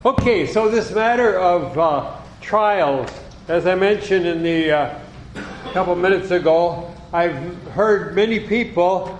Okay, so this matter of trials, as I mentioned in the couple minutes ago, I've heard many people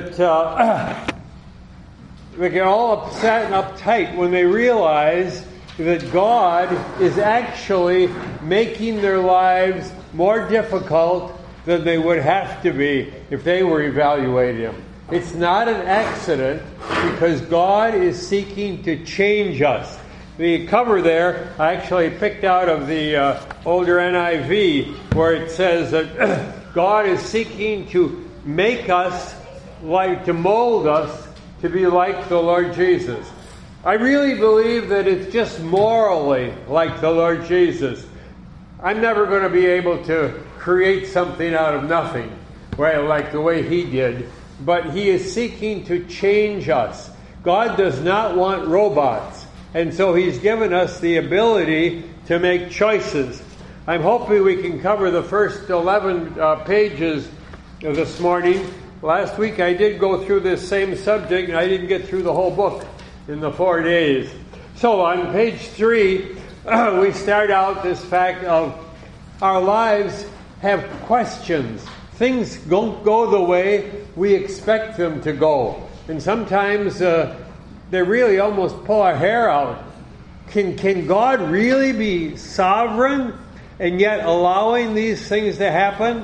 that they get all upset and uptight when they realize that God is actually making their lives more difficult than they would have to be if they were evaluating them. It's not an accident because God is seeking to change us. The cover there, I actually picked out of the older NIV, where it says that God is seeking to make us, to mold us to be like the Lord Jesus. I really believe that it's just morally like the Lord Jesus. I'm never going to be able to create something out of nothing, right, like the way He did. But He is seeking to change us. God does not want robots. And so He's given us the ability to make choices. I'm hoping we can cover the first 11 pages this morning. Last week I did go through this same subject, and I didn't get through the whole book in the 4 days. So on page 3, we start out this fact of our lives have questions. Things don't go the way we expect them to go. And sometimes they really almost pull our hair out. Can God really be sovereign and yet allowing these things to happen?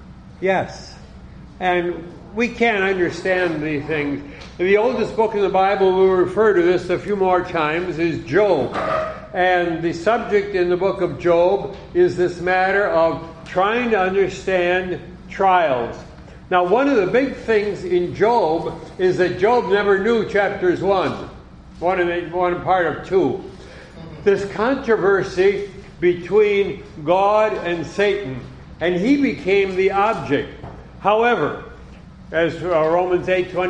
Yes. And we can't understand these things. The oldest book in the Bible, we'll refer to this a few more times, is Job. And the subject in the book of Job is this matter of trying to understand trials. Now, one of the big things in Job is that Job never knew chapters 1 part of 2. This controversy between God and Satan, and he became the object. However, as Romans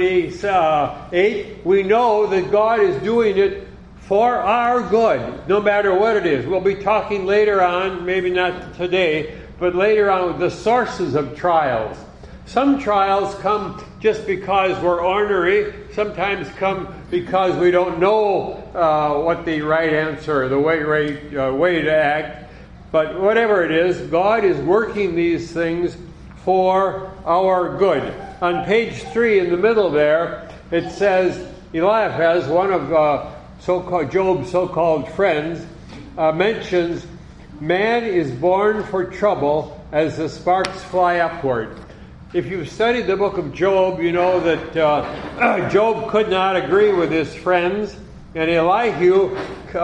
8:28, we know that God is doing it for our good, no matter what it is. We'll be talking later on, maybe not today, but later on, with the sources of trials. Some trials come just because we're ornery. Sometimes come because we don't know what the right answer or the way to act. But whatever it is, God is working these things for our good. On page 3 in the middle there, it says, Eliphaz, one of Job's so-called friends, mentions, man is born for trouble as the sparks fly upward. If you've studied the book of Job, you know that Job could not agree with his friends, and Elihu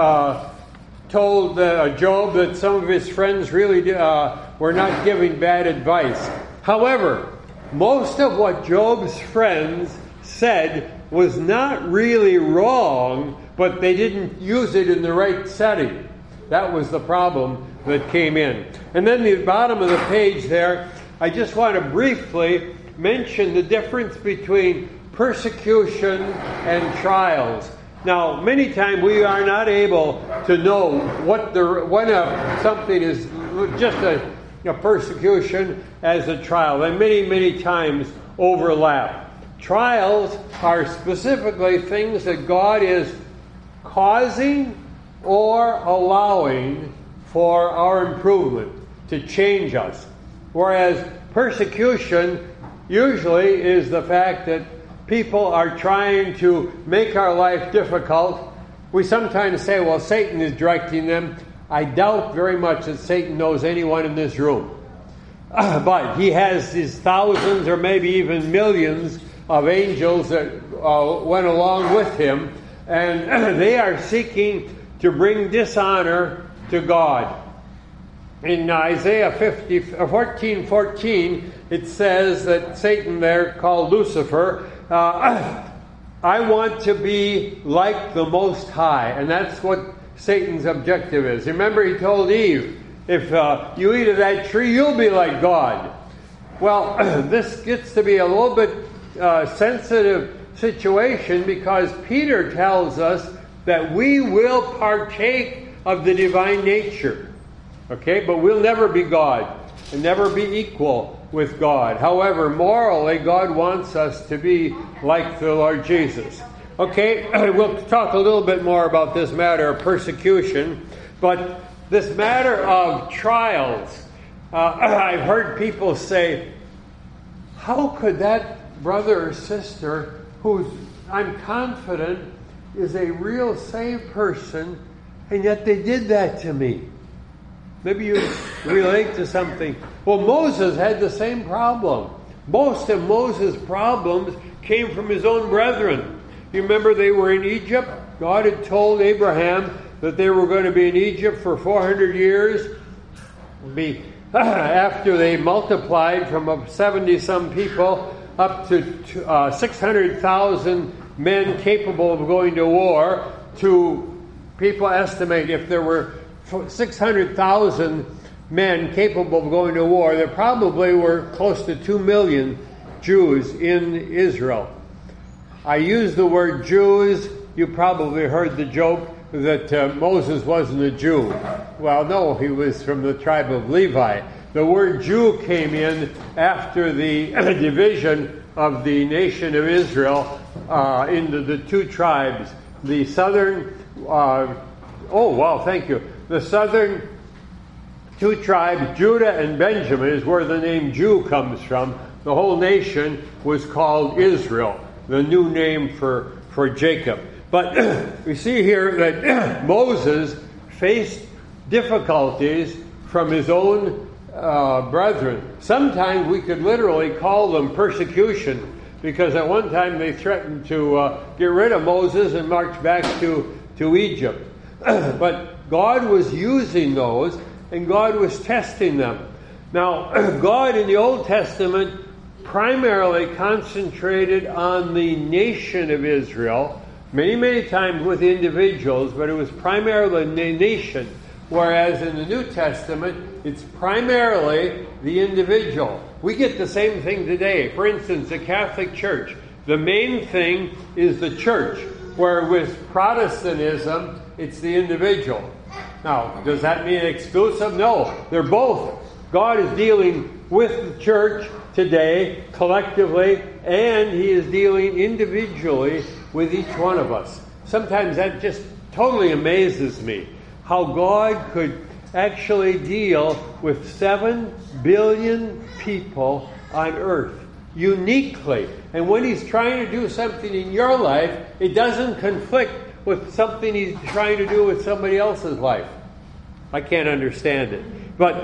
told Job that some of his friends really were not giving bad advice. However, most of what Job's friends said was not really wrong, but they didn't use it in the right setting. That was the problem that came in. And then the bottom of the page there, I just want to briefly mention the difference between persecution and trials. Now, many times we are not able to know when something is just a persecution as a trial. And many times overlap. Trials are specifically things that God is causing or allowing for our improvement, to change us. Whereas persecution usually is the fact that people are trying to make our life difficult. We sometimes say, well, Satan is directing them. I doubt very much that Satan knows anyone in this room. But he has these thousands or maybe even millions of angels that went along with him. And they are seeking to bring dishonor to God. In Isaiah 14:14, it says that Satan there, called Lucifer, I want to be like the Most High. And that's what Satan's objective is. Remember, he told Eve, if you eat of that tree, you'll be like God. Well, this gets to be a little bit sensitive situation because Peter tells us that we will partake of the divine nature. Okay, but we'll never be God and never be equal with God. However, morally, God wants us to be like the Lord Jesus. Okay, we'll talk a little bit more about this matter of persecution, but this matter of trials, I've heard people say, how could that brother or sister, who I'm confident is a real saved person, and yet they did that to me? Maybe you relate to something. Well, Moses had the same problem. Most of Moses' problems came from his own brethren. You remember they were in Egypt? God had told Abraham that they were going to be in Egypt for 400 years. After they multiplied from 70-some people up to 600,000 men capable of going to war, to people estimate if there were 600,000 men capable of going to war, there probably were close to 2 million Jews in Israel. I use the word Jews. You probably heard the joke that Moses wasn't a Jew. Well, no, he was from the tribe of Levi. The word Jew came in after the division of the nation of Israel into the two tribes. The southern, the southern two tribes, Judah and Benjamin, is where the name Jew comes from. The whole nation was called Israel, the new name for Jacob. But we see here that Moses faced difficulties from his own brethren. Sometimes we could literally call them persecution, because at one time they threatened to get rid of Moses and march back to Egypt. But God was using those, and God was testing them. Now, God in the Old Testament primarily concentrated on the nation of Israel, many times with individuals, but it was primarily the nation. Whereas in the New Testament, it's primarily the individual. We get the same thing today. For instance, the Catholic Church. The main thing is the church, where with Protestantism, it's the individual. Now, does that mean exclusive? No, they're both. God is dealing with the church today, collectively, and He is dealing individually with each one of us. Sometimes that just totally amazes me, how God could actually deal with 7 billion people on earth uniquely. And when He's trying to do something in your life, it doesn't conflict with something He's trying to do with somebody else's life. I can't understand it. But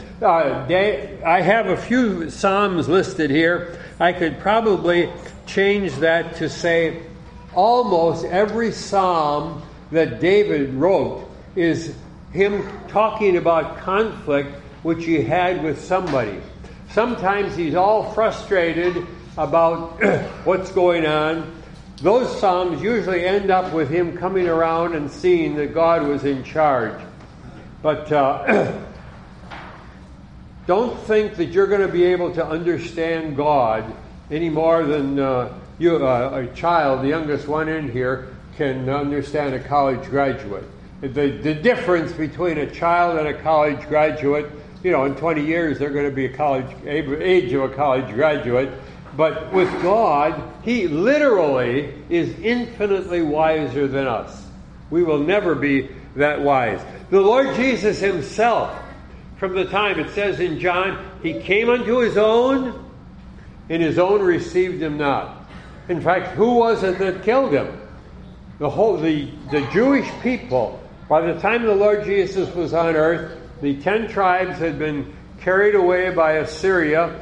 I have a few Psalms listed here. I could probably change that to say almost every Psalm that David wrote is him talking about conflict which he had with somebody. Sometimes he's all frustrated about what's going on. Those Psalms usually end up with him coming around and seeing that God was in charge. But don't think that you're going to be able to understand God any more than a child, the youngest one in here, can understand a college graduate. The difference between a child and a college graduate, in 20 years they're going to be age of a college graduate. But with God, He literally is infinitely wiser than us. We will never be that wise. The Lord Jesus Himself, from the time, it says in John, He came unto His own, and His own received Him not. In fact, who was it that killed Him? The Jewish people. By the time the Lord Jesus was on earth, the 10 tribes had been carried away by Assyria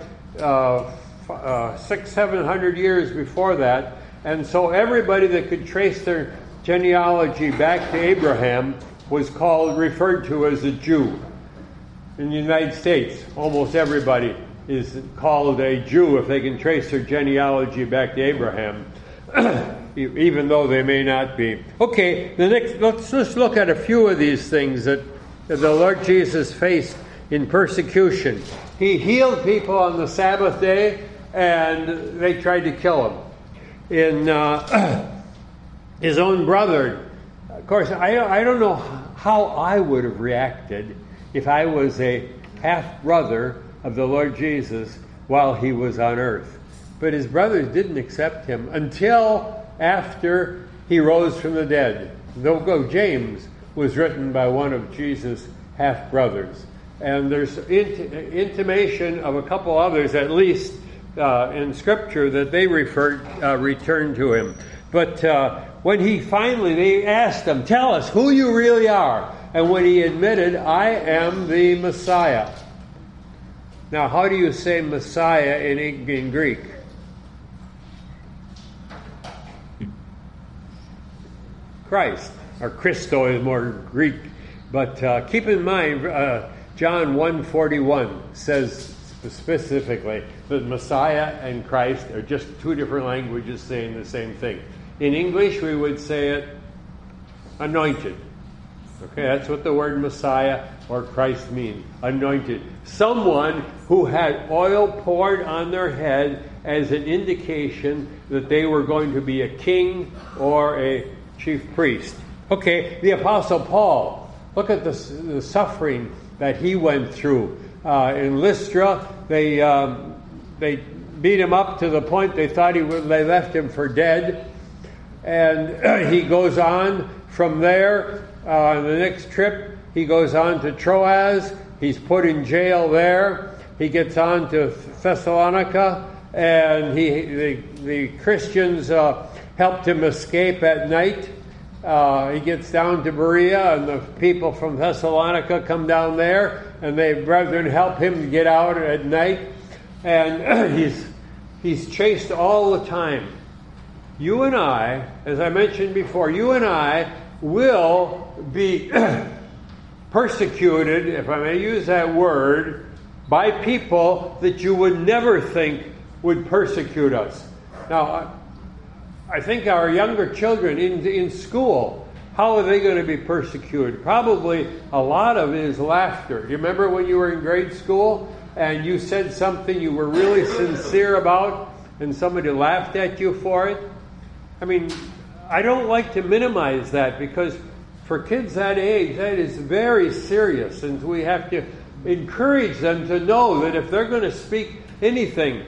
600-700 years before that. And so everybody that could trace their genealogy back to Abraham was referred to as a Jew. In the United States, almost everybody is called a Jew if they can trace their genealogy back to Abraham, even though they may not be. Okay, let's just look at a few of these things that the Lord Jesus faced in persecution. He healed people on the Sabbath day, and they tried to kill Him. In His own brother, of course, I don't know how I would have reacted if I was a half-brother of the Lord Jesus while He was on earth. But His brothers didn't accept Him until after he rose from the dead. Though James was written by one of Jesus' half-brothers. And there's intimation of a couple others, at least in Scripture, that they returned to him. But when they asked him, tell us who you really are. And when he admitted, I am the Messiah. Now, how do you say Messiah in Greek? Christ, or Christo is more Greek. But keep in mind, John 1:41 says specifically that Messiah and Christ are just two different languages saying the same thing. In English, we would say it anointed. Okay, that's what the word Messiah or Christ means. Anointed. Someone who had oil poured on their head as an indication that they were going to be a king or a chief priest. Okay, the Apostle Paul. Look at the suffering that he went through. In Lystra, they beat him up to the point they thought they left him for dead. And he goes on from there. On the next trip, he goes on to Troas. He's put in jail there. He gets on to Thessalonica, and the Christians helped him escape at night. He gets down to Berea, and the people from Thessalonica come down there, and they brethren help him to get out at night. And he's chased all the time. You and I, as I mentioned before, you and I will be persecuted, if I may use that word, by people that you would never think would persecute us. Now, I think our younger children in school, how are they going to be persecuted? Probably a lot of it is laughter. Do you remember when you were in grade school and you said something you were really sincere about and somebody laughed at you for it? I mean, I don't like to minimize that because for kids that age, that is very serious, and we have to encourage them to know that if they're going to speak anything.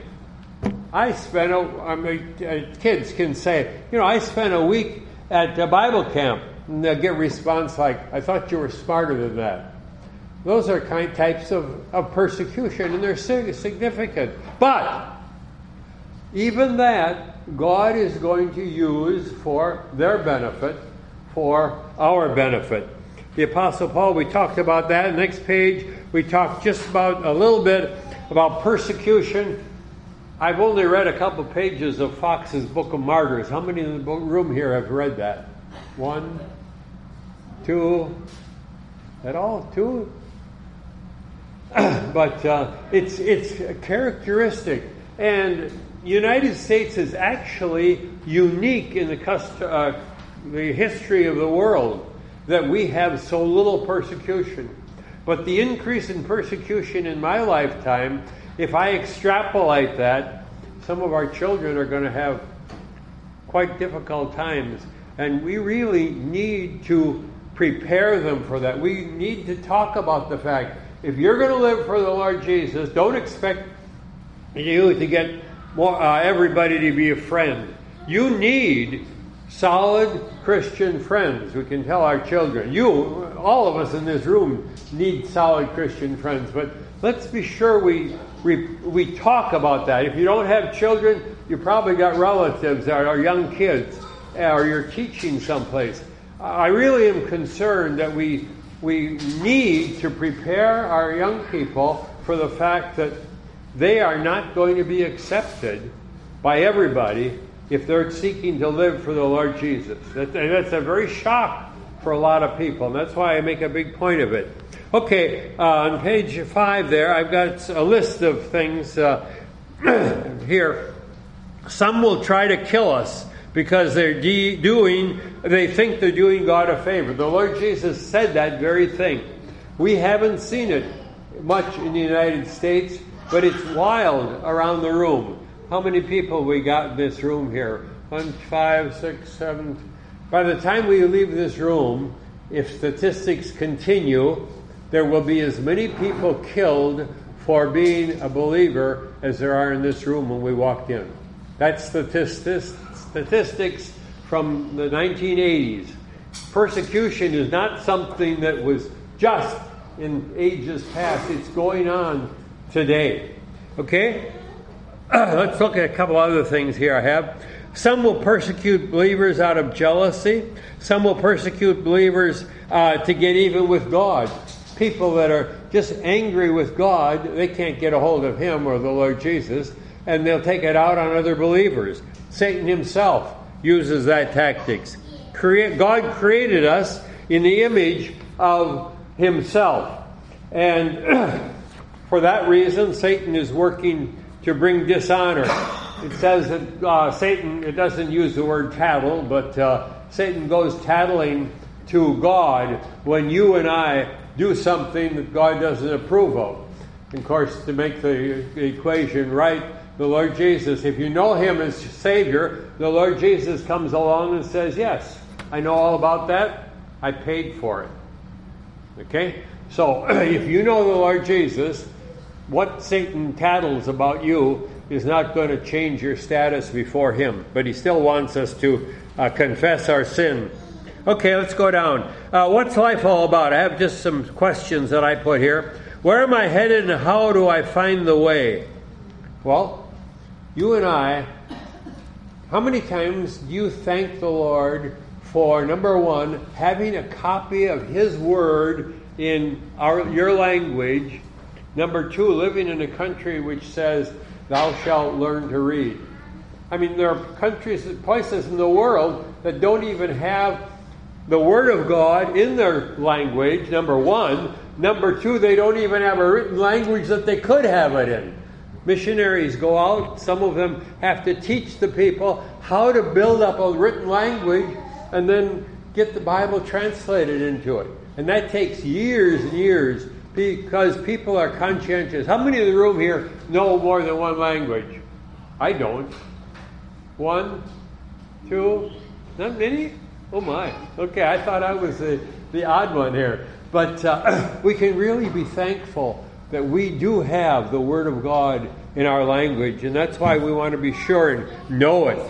Kids can say, I spent a week at a Bible camp, and they'll get a response like, I thought you were smarter than that. Those are types of persecution, and they're significant. But even that, God is going to use for their benefit, for our benefit. The Apostle Paul, we talked about that. Next page, we talked just about a little bit about persecution. I've only read a couple pages of Fox's Book of Martyrs. How many in the room here have read that? 1, 2, at all? 2? But it's characteristic. And United States is actually unique in the history of the world that we have so little persecution. But the increase in persecution in my lifetime, if I extrapolate that, some of our children are going to have quite difficult times. And we really need to prepare them for that. We need to talk about the fact, if you're going to live for the Lord Jesus, don't expect you to get everybody to be a friend. You need solid Christian friends. We can tell our children. All of us in this room need solid Christian friends. But let's be sure we talk about that. If you don't have children, you probably got relatives that are young kids, or you're teaching someplace. I really am concerned that we need to prepare our young people for the fact that they are not going to be accepted by everybody if they're seeking to live for the Lord Jesus. That's a very shock for a lot of people, and that's why I make a big point of it. Okay, on page 5 there, I've got a list of things here. Some will try to kill us because they think they're doing God a favor. The Lord Jesus said that very thing. We haven't seen it much in the United States, but it's wild around the room. How many people we got in this room here? 1, 5, 6, 7. By the time we leave this room, if statistics continue, there will be as many people killed for being a believer as there are in this room when we walked in. That's statistics from the 1980s. Persecution is not something that was just in ages past. It's going on today. Okay? Let's look at a couple other things here I have. Some will persecute believers out of jealousy. Some will persecute believers to get even with God. People that are just angry with God, they can't get a hold of Him or the Lord Jesus, and they'll take it out on other believers. Satan himself uses that tactics. God created us in the image of Himself. And for that reason, Satan is working to bring dishonor. It says that Satan, it doesn't use the word tattle, but Satan goes tattling to God when you and I do something that God doesn't approve of. And of course, to make the equation right, the Lord Jesus, if you know Him as Savior, the Lord Jesus comes along and says, yes, I know all about that. I paid for it. Okay? So, if you know the Lord Jesus, what Satan tattles about you is not going to change your status before Him. But he still wants us to confess our sin. Okay, let's go down. What's life all about? I have just some questions that I put here. Where am I headed and how do I find the way? Well, you and I, how many times do you thank the Lord for, number one, having a copy of His Word in your language? Number two, living in a country which says, thou shalt learn to read. I mean, there are countries, places in the world that don't even have the Word of God in their language, number one. Number two, they don't even have a written language that they could have it in. Missionaries go out, some of them have to teach the people how to build up a written language and then get the Bible translated into it. And that takes years and years because people are conscientious. How many in the room here know more than one language? I don't. One, two, not many? Oh my. Okay, I thought I was the odd one here. But we can really be thankful that we do have the Word of God in our language, and that's why we want to be sure and know it.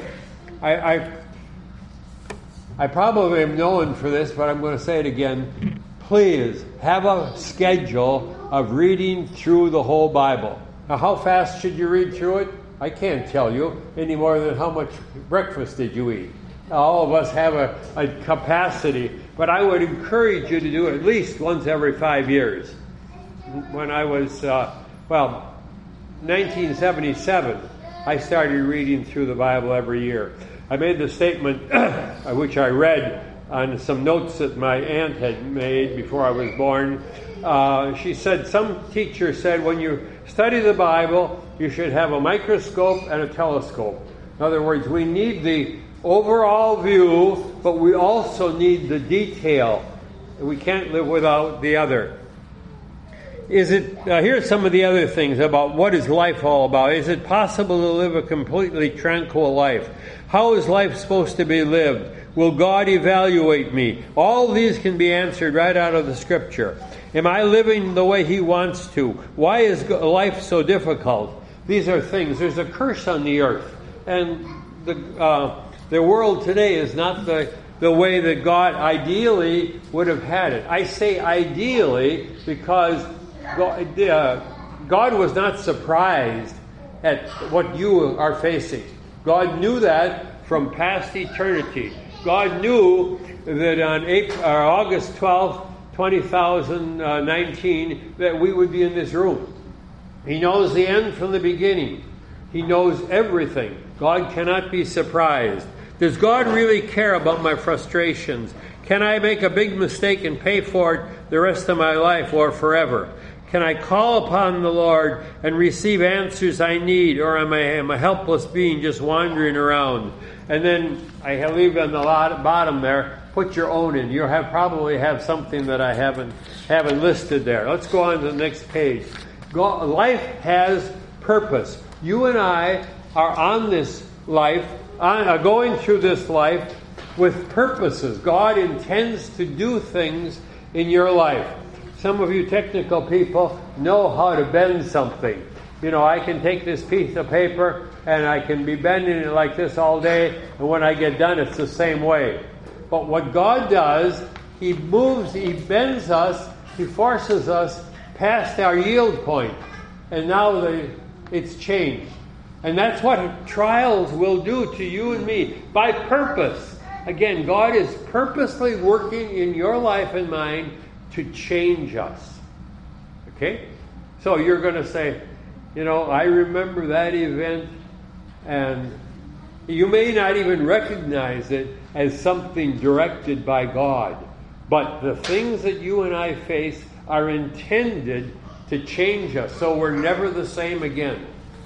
I probably am known for this, but I'm going to say it again. Please have a schedule of reading through the whole Bible. Now, how fast should you read through it? I can't tell you any more than how much breakfast did you eat. All of us have a capacity, but I would encourage you to do it at least once every 5 years. When I was, 1977, I started reading through the Bible every year. I made the statement, which I read on some notes that my aunt had made before I was born. She said, some teacher said, when you study the Bible, you should have a microscope and a telescope. In other words, we need the overall view, but we also need the detail. We can't live without the other. Here's some of the other things about what is life all about. Is it possible to live a completely tranquil life? How is life supposed to be lived? Will God evaluate me? All these can be answered right out of the Scripture. Am I living the way He wants to? Why is life so difficult? These are things. There's a curse on the earth. And the world today is not the way that God ideally would have had it. I say ideally because God was not surprised at what you are facing. God knew that from past eternity. God knew that on August 12th, 2019, that we would be in this room. He knows the end from the beginning. He knows everything. God cannot be surprised. Does God really care about my frustrations? Can I make a big mistake and pay for it the rest of my life or forever? Can I call upon the Lord and receive answers I need, or am I a helpless being just wandering around? And then I leave on the bottom there, put your own in. You probably have something that I haven't listed there. Let's go on to the next page. Life has purpose. You and I are on this life, going through this life with purposes. God intends to do things in your life. Some of you technical people know how to bend something. I can take this piece of paper and I can be bending it like this all day, and when I get done, it's the same way. But what God does, He bends us, He forces us past our yield point. And now it's changed. And that's what trials will do to you and me, by purpose. Again, God is purposely working in your life and mine to change us. Okay? So you're going to say, I remember that event, and you may not even recognize it as something directed by God. But the things that you and I face are intended to change us, so we're never the same again.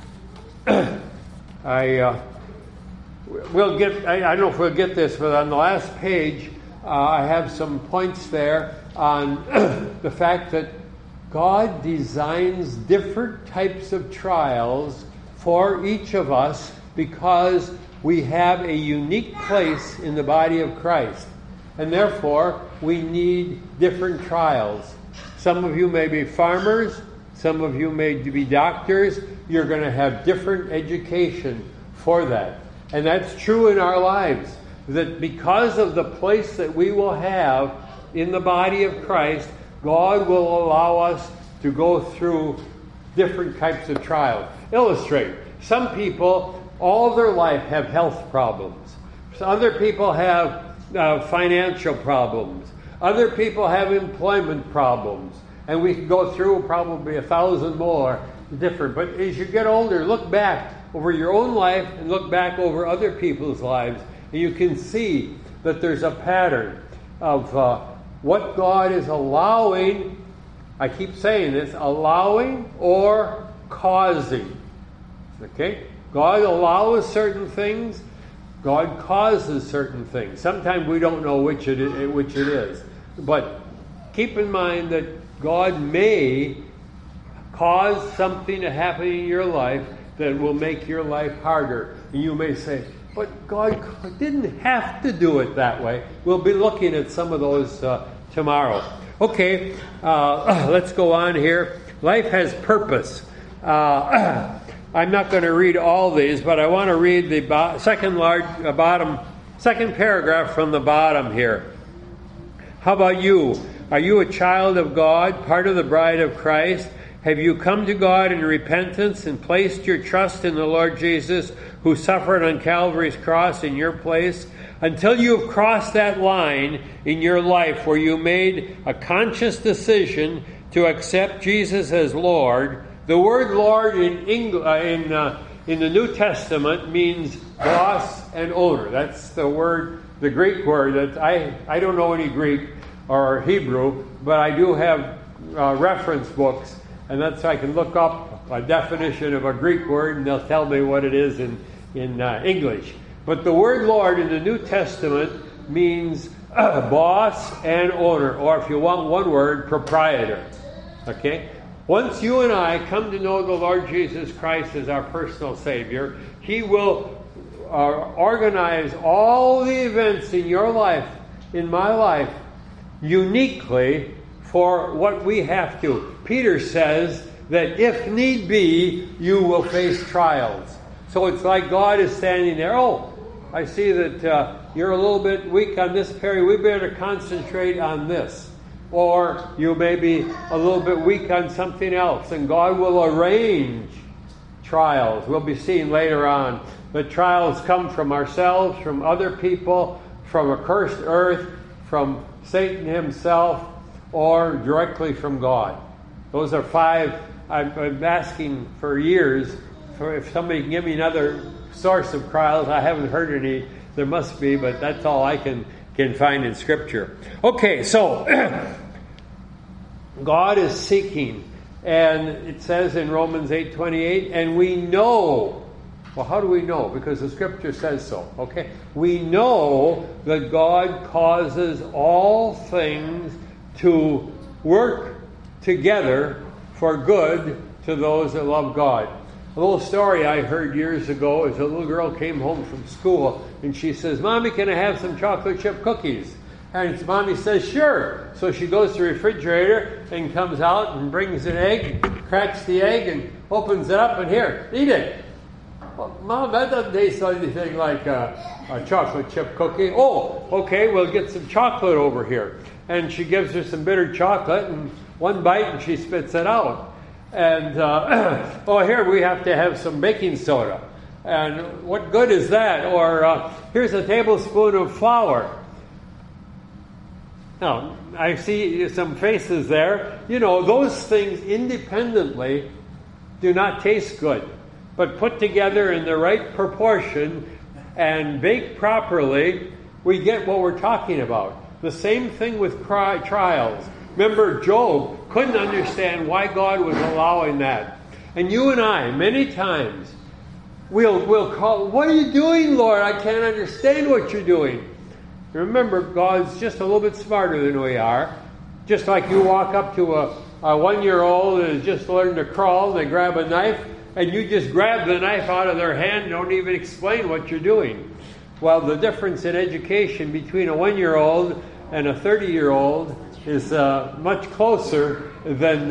I don't know if we'll get this, but on the last page, I have some points there on the fact that God designs different types of trials for each of us because we have a unique place in the body of Christ. And therefore, we need different trials. Some of you may be farmers. Some of you may be doctors. You're going to have different education for that. And that's true in our lives. That because of the place that we will have in the body of Christ, God will allow us to go through different types of trials. Illustrate. Some people, all their life, have health problems. So other people have financial problems. Other people have employment problems. And we can go through probably 1,000 more different. But as you get older, look back over your own life and look back over other people's lives. And you can see that there's a pattern of what God is allowing. I keep saying this, allowing or causing. Okay? God allows certain things. God causes certain things. Sometimes we don't know which it is. But keep in mind that God may cause something to happen in your life that will make your life harder. And you may say, but God didn't have to do it that way. We'll be looking at some of those tomorrow. Okay, let's go on here. Life has purpose. I'm not going to read all these, but I want to read the second paragraph from the bottom here. How about you? Are you a child of God, part of the bride of Christ? Have you come to God in repentance and placed your trust in the Lord Jesus, who suffered on Calvary's cross in your place? Until you have crossed that line in your life where you made a conscious decision to accept Jesus as Lord. The word Lord in the New Testament means boss and owner. That's the Greek word. That I don't know any Greek or Hebrew, but I do have reference books, and that's I can look up a definition of a Greek word, and they'll tell me what it is in English. But the word Lord in the New Testament means boss and owner, or if you want one word, proprietor. Okay? Once you and I come to know the Lord Jesus Christ as our personal Savior, He will organize all the events in your life, in my life, uniquely for what we have to. Peter says that if need be, you will face trials. So it's like God is standing there. Oh, I see that you're a little bit weak on this area. We better concentrate on this. Or you may be a little bit weak on something else, and God will arrange trials. We'll be seeing later on that trials come from ourselves, from other people, from a cursed earth, from Satan himself, or directly from God. Those are 5. I've been asking for years for if somebody can give me another source of trials. I haven't heard any. There must be, but that's all I can find in Scripture. Okay, so God is seeking, and it says in Romans 8:28, and we know. Well, how do we know? Because the Scripture says so. Okay, we know that God causes all things to work together for good to those that love God. A little story I heard years ago is a little girl came home from school and she says, "Mommy, can I have some chocolate chip cookies?" And Mommy says, "Sure." So she goes to the refrigerator and comes out and brings an egg, cracks the egg and opens it up, and here, eat it. Well, Mom, that doesn't taste anything like a chocolate chip cookie. Oh, okay, we'll get some chocolate over here. And she gives her some bitter chocolate, and one bite, and she spits it out. And, here we have to have some baking soda. And what good is that? Or here's a tablespoon of flour. Now, I see some faces there. You know, those things independently do not taste good. But put together in the right proportion and baked properly, we get what we're talking about. The same thing with trials. Remember, Job couldn't understand why God was allowing that. And you and I, many times, we'll call, "What are you doing, Lord? I can't understand what you're doing." Remember, God's just a little bit smarter than we are. Just like you walk up to a 1-year-old that has just learned to crawl, and they grab a knife, and you just grab the knife out of their hand and don't even explain what you're doing. Well, the difference in education between a 1-year-old and a 30-year-old is much closer than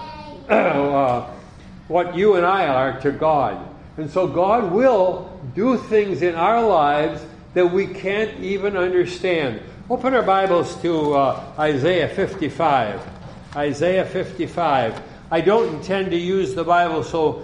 what you and I are to God. And so God will do things in our lives that we can't even understand. Open our Bibles to Isaiah 55. Isaiah 55. I don't intend to use the Bible so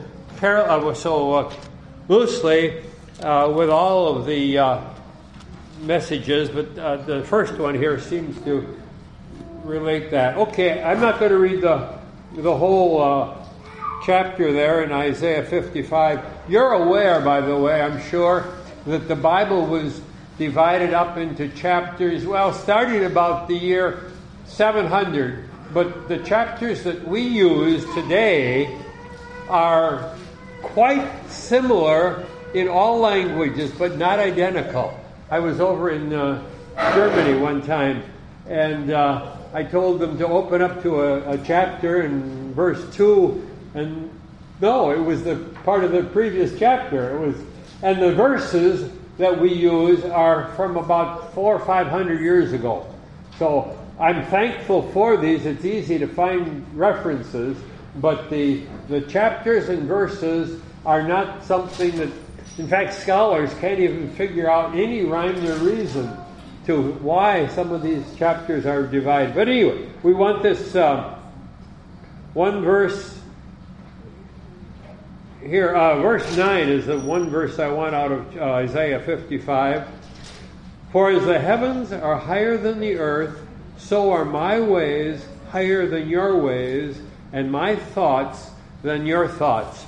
loosely with all of the messages, but the first one here seems to relate that. Okay, I'm not going to read the whole chapter there in Isaiah 55. You're aware, by the way, I'm sure, that the Bible was divided up into chapters, well, starting about the year 700. But the chapters that we use today are quite similar in all languages, but not identical. I was over in Germany one time, and I told them to open up to a chapter in verse 2, and no, it was the part of the previous chapter. And the verses that we use are from about 400 or 500 years ago. So I'm thankful for these. It's easy to find references, but the chapters and verses are not something that, in fact, scholars can't even figure out any rhyme or reason to why some of these chapters are divided. But anyway, we want this one verse here. Verse 9 is the one verse I want out of Isaiah 55. For as the heavens are higher than the earth, so are my ways higher than your ways, and my thoughts than your thoughts.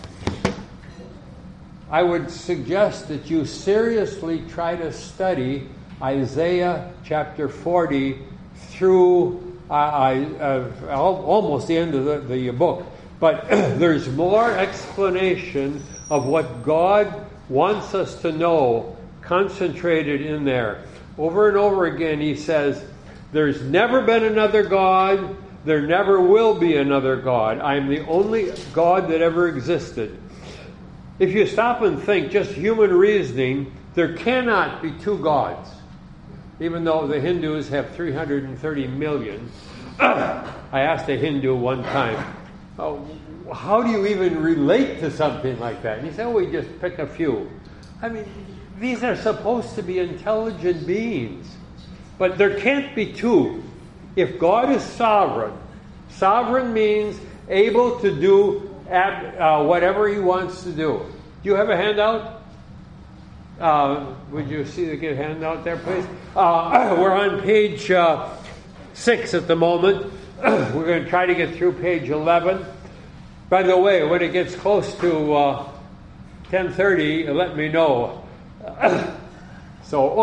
I would suggest that you seriously try to study Isaiah chapter 40 through almost the end of the book. But there's more explanation of what God wants us to know concentrated in there. Over and over again he says, there's never been another God, there never will be another God. I'm the only God that ever existed. If you stop and think, just human reasoning, there cannot be two gods. Even though the Hindus have 330 million. I asked a Hindu one time, how do you even relate to something like that? And he said, we just pick a few. I mean, these are supposed to be intelligent beings. But there can't be two. If God is sovereign, sovereign means able to do whatever he wants to do. Do you have a handout? Would you see the handout there, please? We're on page 6 at the moment. We're going to try to get through page 11. By the way, when it gets close to 10:30, let me know. So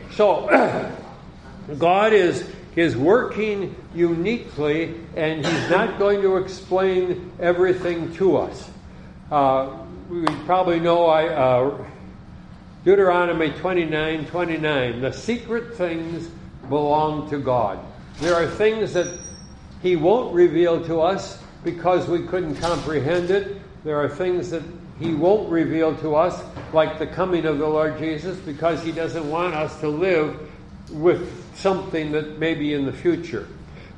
God is working uniquely, and he's not going to explain everything to us. We probably know Deuteronomy 29:29. The secret things belong to God. There are things that he won't reveal to us because we couldn't comprehend it. There are things that he won't reveal to us, like the coming of the Lord Jesus, because he doesn't want us to live with something that may be in the future.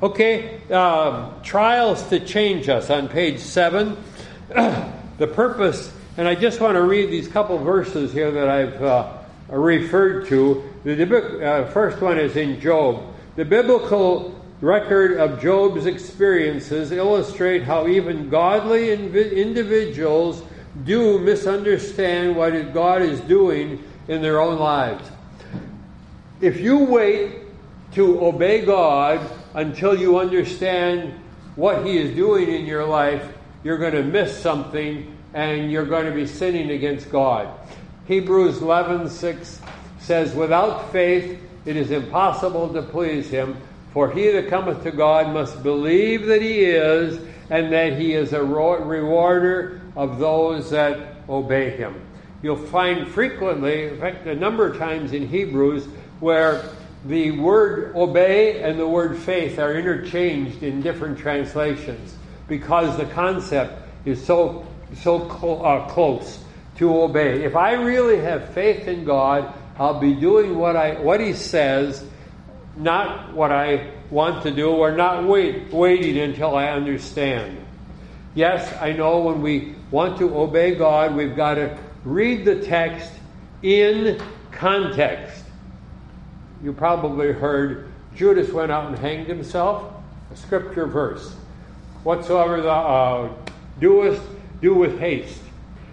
Okay, trials to change us on page 7. The purpose, and I just want to read these couple verses here that I've referred to. The first one is in Job. The biblical record of Job's experiences illustrate how even godly individuals do misunderstand what God is doing in their own lives. If you wait to obey God until you understand what He is doing in your life, you're going to miss something and you're going to be sinning against God. Hebrews 11:6 says, without faith it is impossible to please Him, for he that cometh to God must believe that He is, and that He is a rewarder of those that obey Him. You'll find frequently, in fact a number of times in Hebrews, where the word obey and the word faith are interchanged in different translations, because the concept is so close to obey. If I really have faith in God, I'll be doing what He says, not what I want to do, or not waiting until I understand. Yes, I know when we want to obey God, we've got to read the text in context. You probably heard Judas went out and hanged himself. A scripture verse. Whatsoever thou doest, do with haste.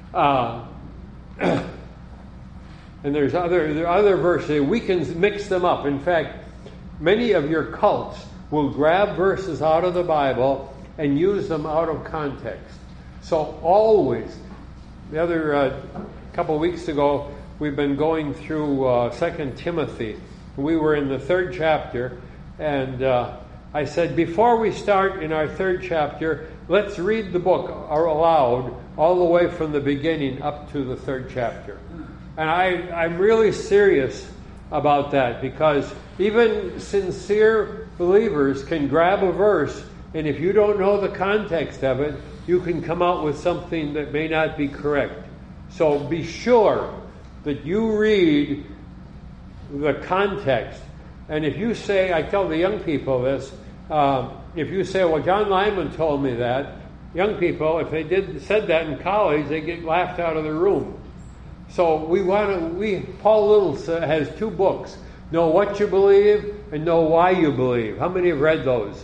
And there are other verses. We can mix them up. In fact, many of your cults will grab verses out of the Bible and use them out of context. So always, the other couple of weeks ago, we've been going through 2 Timothy. We were in the 3rd chapter, and I said, before we start in our 3rd chapter, let's read the book aloud all the way from the beginning up to the 3rd chapter. And I'm really serious about that, because even sincere believers can grab a verse, and if you don't know the context of it, you can come out with something that may not be correct. So be sure that you read the context. And if you say, I tell the young people this, if you say, well, John Lyman told me that, young people, if they said that in college, they get laughed out of the room. So Paul Little has 2 books, Know What You Believe and Know Why You Believe. How many have read those?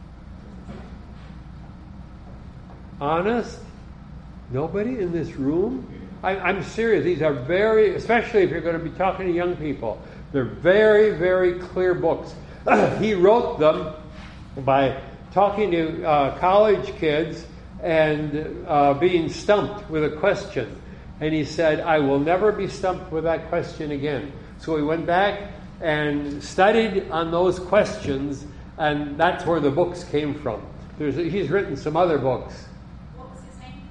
Honest? Nobody in this room? I'm serious. These are very, especially if you're going to be talking to young people, they're very, very clear books. He wrote them by talking to college kids and being stumped with a question. And he said, I will never be stumped with that question again. So he went back and studied on those questions, and that's where the books came from. He's written some other books. What was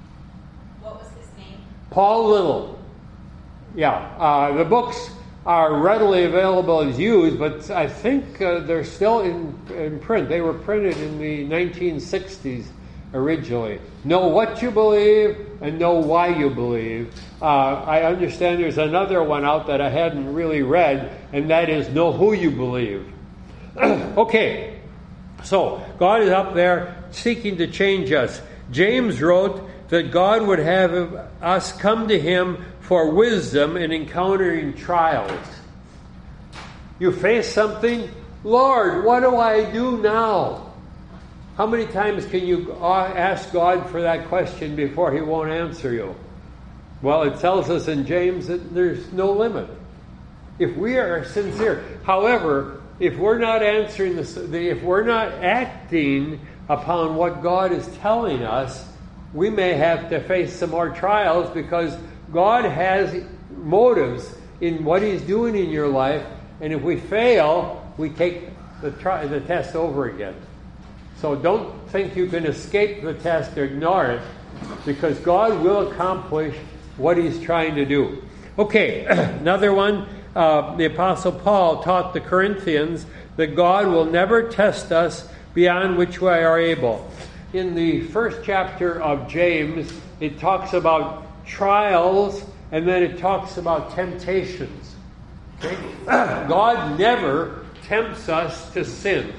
his name? Paul Little. Yeah. The books are readily available as used, but I think they're still in print. They were printed in the 1960s originally. Know What You Believe and Know Why You Believe. I understand there's another one out that I hadn't really read, and that is Know Who You Believe. Okay, so God is up there seeking to change us. James wrote that God would have us come to Him for wisdom in encountering trials. You face something, Lord, what do I do now? How many times can you ask God for that question before He won't answer you? Well, it tells us in James that there's no limit. If we are sincere. However, if we're not answering if we're not acting upon what God is telling us, we may have to face some more trials, because God has motives in what He's doing in your life, and if we fail, we take the test over again. So don't think you can escape the test or ignore it, because God will accomplish what He's trying to do. Okay, another one. The Apostle Paul taught the Corinthians that God will never test us beyond which we are able. In the 1st chapter of James, it talks about trials, and then it talks about temptations. Okay? God never tempts us to sin.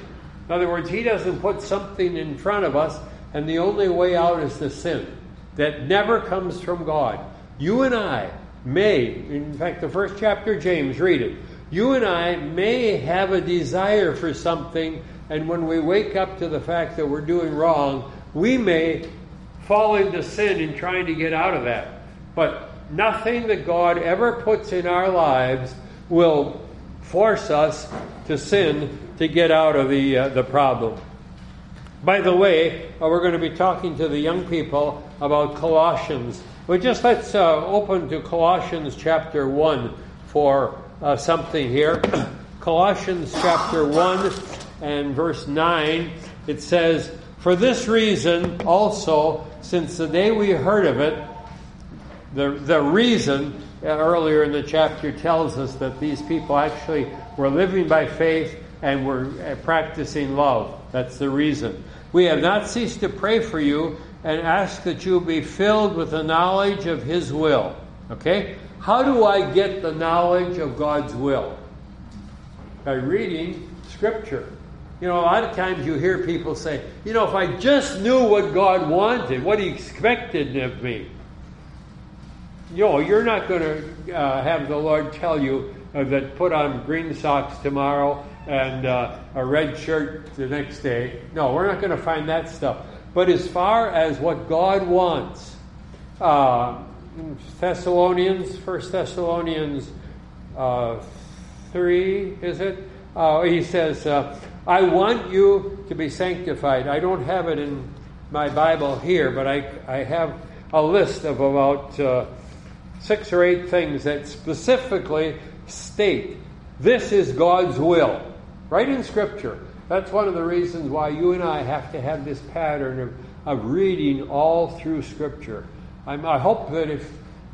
In other words, He doesn't put something in front of us, and the only way out is to sin. That never comes from God. You and I may, in fact, the first chapter of James, read it. You and I may have a desire for something, and when we wake up to the fact that we're doing wrong, we may fall into sin in trying to get out of that. But nothing that God ever puts in our lives will force us to sin to get out of the problem. By the way, we're going to be talking to the young people about Colossians. But just let's open to Colossians chapter 1 for something here. Colossians chapter 1 and verse 9, it says, "For this reason also, since the day we heard of it," the reason earlier in the chapter tells us that these people actually were living by faith and were practicing love. That's the reason. "We have not ceased to pray for you and ask that you be filled with the knowledge of His will." Okay? How do I get the knowledge of God's will? By reading Scripture. You know, a lot of times you hear people say, you know, if I just knew what God wanted, what He expected of me. You know, you're not going to have the Lord tell you that put on green socks tomorrow and a red shirt the next day. No, we're not going to find that stuff. But as far as what God wants, 1 Thessalonians 3, is it? He says, I want you to be sanctified. I don't have it in my Bible here, but I have a list of about 6 or 8 things that specifically state this is God's will. Right in Scripture. That's one of the reasons why you and I have to have this pattern of reading all through Scripture. I hope that if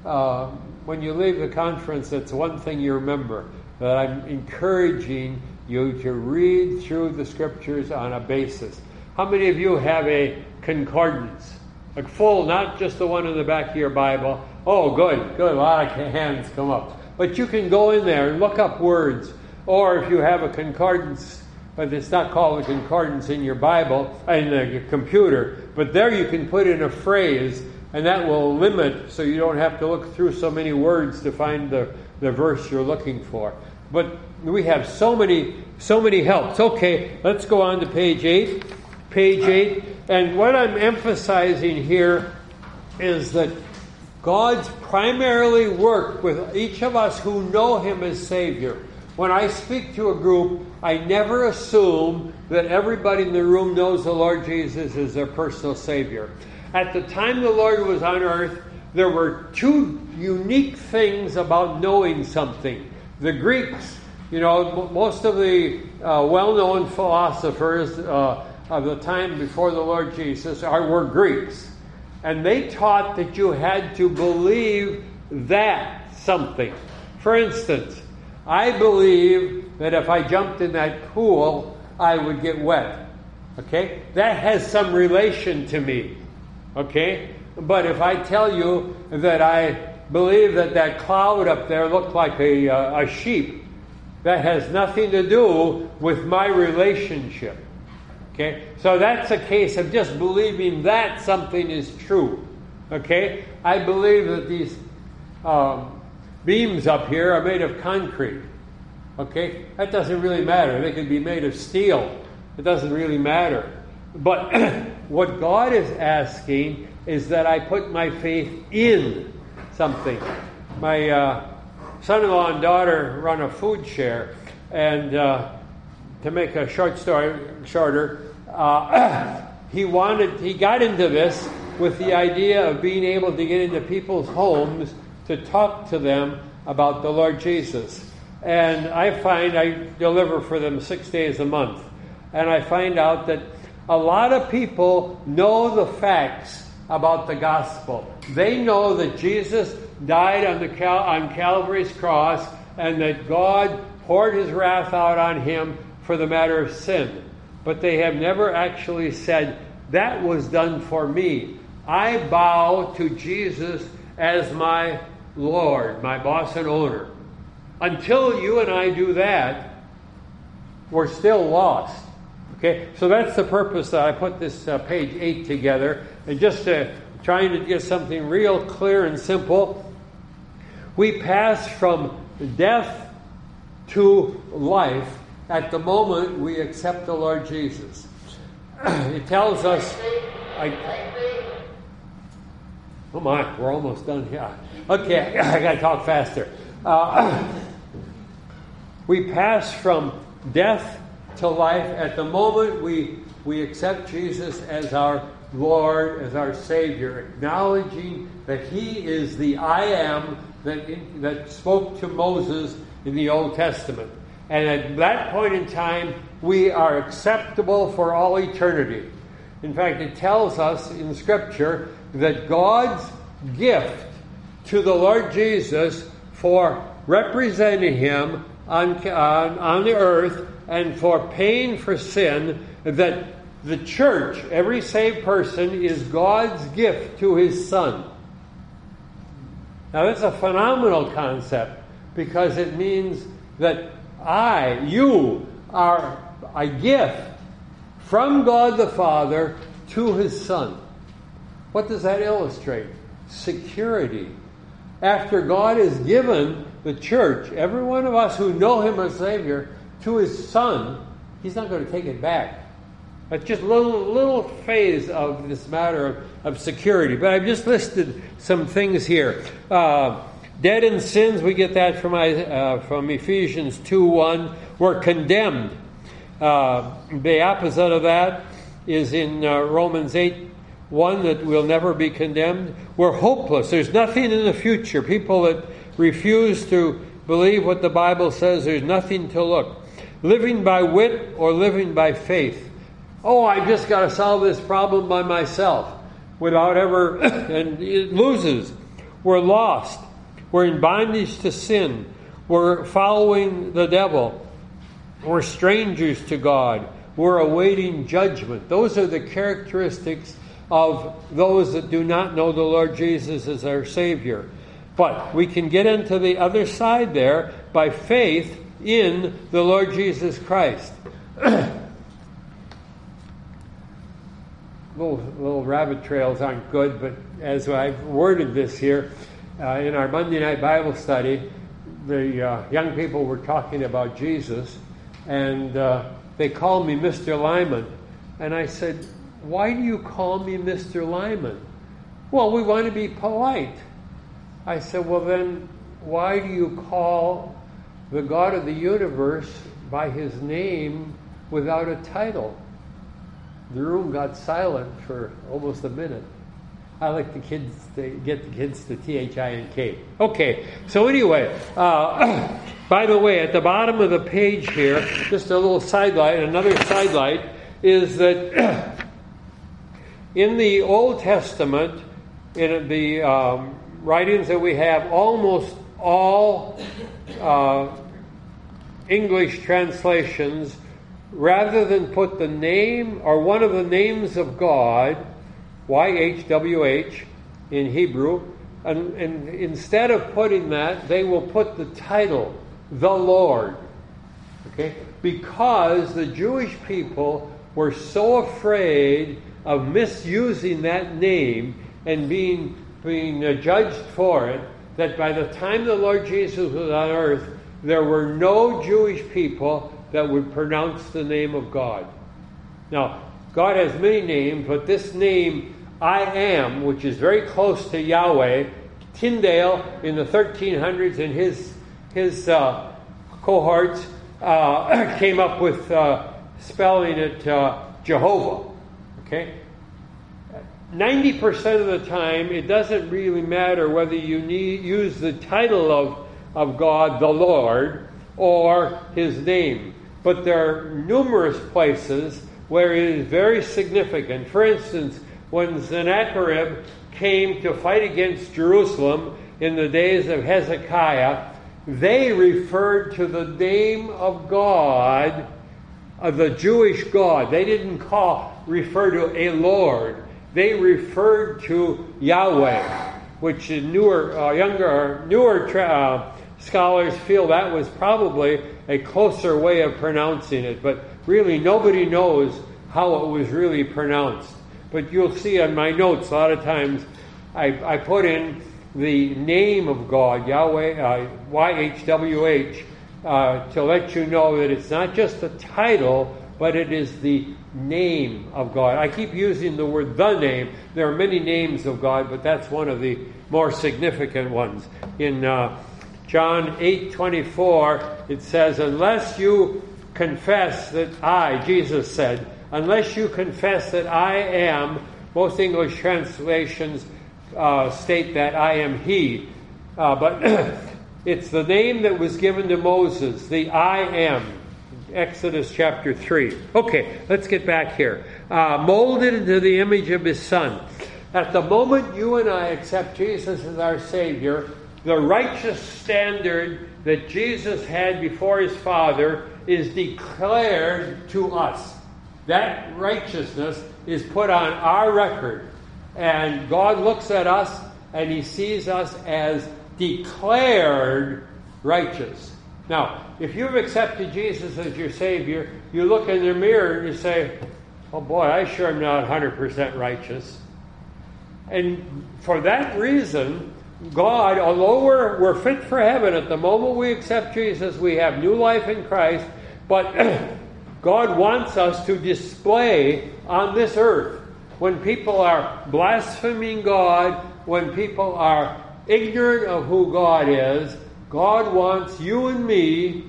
when you leave the conference, that's one thing you remember, that I'm encouraging you to read through the Scriptures on a basis. How many of you have a concordance? A full, not just the one in the back of your Bible. Oh, good. A lot of hands come up. But you can go in there and look up words. Or if you have a concordance, but it's not called a concordance in your Bible, in the computer, but there you can put in a phrase, and that will limit so you don't have to look through so many words to find the verse you're looking for. But we have so many helps. Okay, let's go on to page 8. Page 8. And what I'm emphasizing here is that God's primarily worked with each of us who know Him as Savior. When I speak to a group, I never assume that everybody in the room knows the Lord Jesus as their personal Savior. At the time the Lord was on earth, there were 2 unique things about knowing something. The Greeks, you know, most of the well-known philosophers of the time before the Lord Jesus were Greeks. And they taught that you had to believe that something. For instance, I believe that if I jumped in that pool, I would get wet. Okay? That has some relation to me. Okay? But if I tell you that I believe that cloud up there looked like a sheep, that has nothing to do with my relationship. Okay? So that's a case of just believing that something is true. Okay? I believe that these beams up here are made of concrete. Okay? That doesn't really matter. They could be made of steel. It doesn't really matter. But what God is asking is that I put my faith in something. My son-in-law and daughter run a food share, and to make a short story shorter, he got into this with the idea of being able to get into people's homes to talk to them about the Lord Jesus. And I find I deliver for them 6 days a month. And I find out that a lot of people know the facts about the gospel. They know that Jesus died on Calvary's cross and that God poured His wrath out on Him for the matter of sin. But they have never actually said, that was done for me. I bow to Jesus as my Lord, my boss and owner. Until you and I do that, we're still lost. Okay, so that's the purpose that I put this page 8 together, and just trying to get something real clear and simple. We pass from death to life at the moment we accept the Lord Jesus. It tells us, oh my, we're almost done here. Okay, I got to talk faster. We pass from death to life at the moment we accept Jesus as our Lord, as our Savior, acknowledging that He is the I am that spoke to Moses in the Old Testament. And at that point in time, we are acceptable for all eternity. In fact, it tells us in Scripture that God's gift to the Lord Jesus for representing Him on the earth and for paying for sin, that the church, every saved person, is God's gift to His Son. Now that's a phenomenal concept, because it means that you are a gift from God the Father to His Son. What does that illustrate? Security. After God has given the church, every one of us who know Him as Savior, to His Son, He's not going to take it back. That's just a little phase of this matter of security. But I've just listed some things here. Dead in sins, we get that from Ephesians 2:1. We're condemned. The opposite of that is in Romans 8:1, that we'll never be condemned. We're hopeless. There's nothing in the future. People that refuse to believe what the Bible says, there's nothing to look. Living by wit or living by faith. Oh, I've just got to solve this problem by myself without ever, and it loses. We're lost. We're in bondage to sin. We're following the devil. We're strangers to God. We're awaiting judgment. Those are the characteristics of those that do not know the Lord Jesus as our Savior. But we can get into the other side there by faith in the Lord Jesus Christ. Little rabbit trails aren't good, but as I've worded this here, in our Monday night Bible study, the young people were talking about Jesus, and they called me Mr. Lyman. And I said, why do you call me Mr. Lyman? Well, we want to be polite. I said, well then, why do you call the God of the universe by His name without a title? The room got silent for almost a minute. I like the kids to get the kids to T-H-I-N-K. Okay, so anyway, by the way, at the bottom of the page here, just a little sidelight, another sidelight, is that in the Old Testament, in the writings that we have, almost all English translations, rather than put the name or one of the names of God, YHWH in Hebrew, and instead of putting that, they will put the title, the Lord. Okay? Because the Jewish people were so afraid of misusing that name and being judged for it, that by the time the Lord Jesus was on earth, there were no Jewish people that would pronounce the name of God. Now, God has many names, but this name, I Am, which is very close to Yahweh, Tyndale in the 1300s and his cohorts came up with spelling it Jehovah. Okay? 90% of the time, it doesn't really matter whether you use the title of God, the Lord, or His name. But there are numerous places where it is very significant. For instance, when Sennacherib came to fight against Jerusalem in the days of Hezekiah, they referred to the name of God, of the Jewish God. They didn't refer to a Lord. They referred to Yahweh, which newer scholars feel that was probably a closer way of pronouncing it. But really nobody knows how it was really pronounced. But you'll see on my notes a lot of times I put in the name of God, Yahweh, YHWH, to let you know that it's not just a title, but it is the name of God. I keep using the word the name. There are many names of God, but that's one of the more significant ones. In John 8:24, it says, unless you confess that Jesus said, unless you confess that I am, most English translations state that I am He. But it's the name that was given to Moses, the I am. Exodus chapter 3. Okay, let's get back here. Molded into the image of His Son. At the moment you and I accept Jesus as our Savior, the righteous standard that Jesus had before His Father is declared to us. That righteousness is put on our record. And God looks at us and He sees us as declared righteous. Now, if you've accepted Jesus as your Savior, you look in the mirror and you say, oh boy, I sure am not 100% righteous. And for that reason, God, although we're fit for heaven at the moment we accept Jesus, we have new life in Christ, but God wants us to display on this earth, when people are blaspheming God, when people are ignorant of who God is, God wants you and me,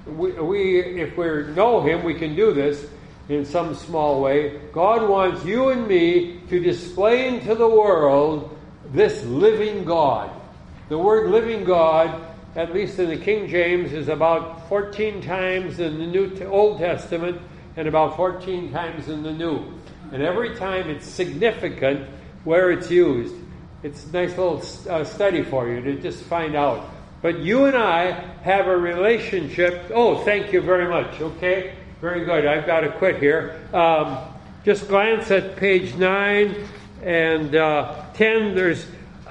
if we know Him, we can do this in some small way. God wants you and me to display into the world this living God. The word living God, at least in the King James, is about 14 times in the Old Testament and about 14 times in the New. And every time it's significant where it's used. It's a nice little study for you to just find out. But you and I have a relationship. Oh, thank you very much. Okay, very good. I've got to quit here. Just glance at page 9 and 10. There's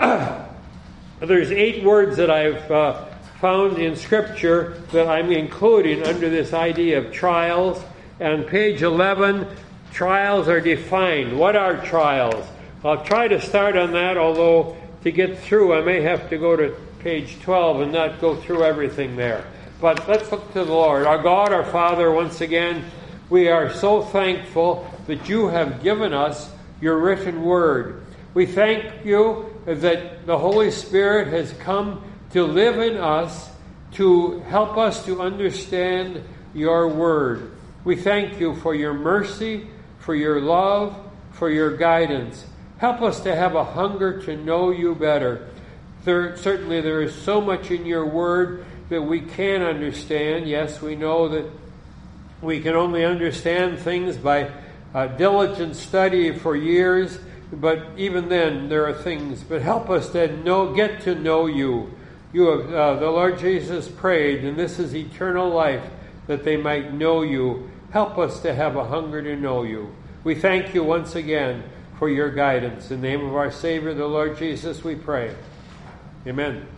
8 words that I've found in Scripture that I'm including under this idea of trials. And page 11, trials are defined. What are trials? I'll try to start on that, although to get through I may have to go to page 12 and not go through everything there. But let's look to the Lord. Our God, our Father, once again, we are so thankful that you have given us your written word. We thank you that the Holy Spirit has come to live in us to help us to understand your word. We thank you for your mercy, for your love, for your guidance. Help us to have a hunger to know you better. Certainly there is so much in your word that we can't understand. Yes, we know that we can only understand things by diligent study for years, but even then there are things. But help us to get to know you. You have, the Lord Jesus prayed, and this is eternal life, that they might know you. Help us to have a hunger to know you. We thank you once again for your guidance. In the name of our Savior, the Lord Jesus, we pray. Amen.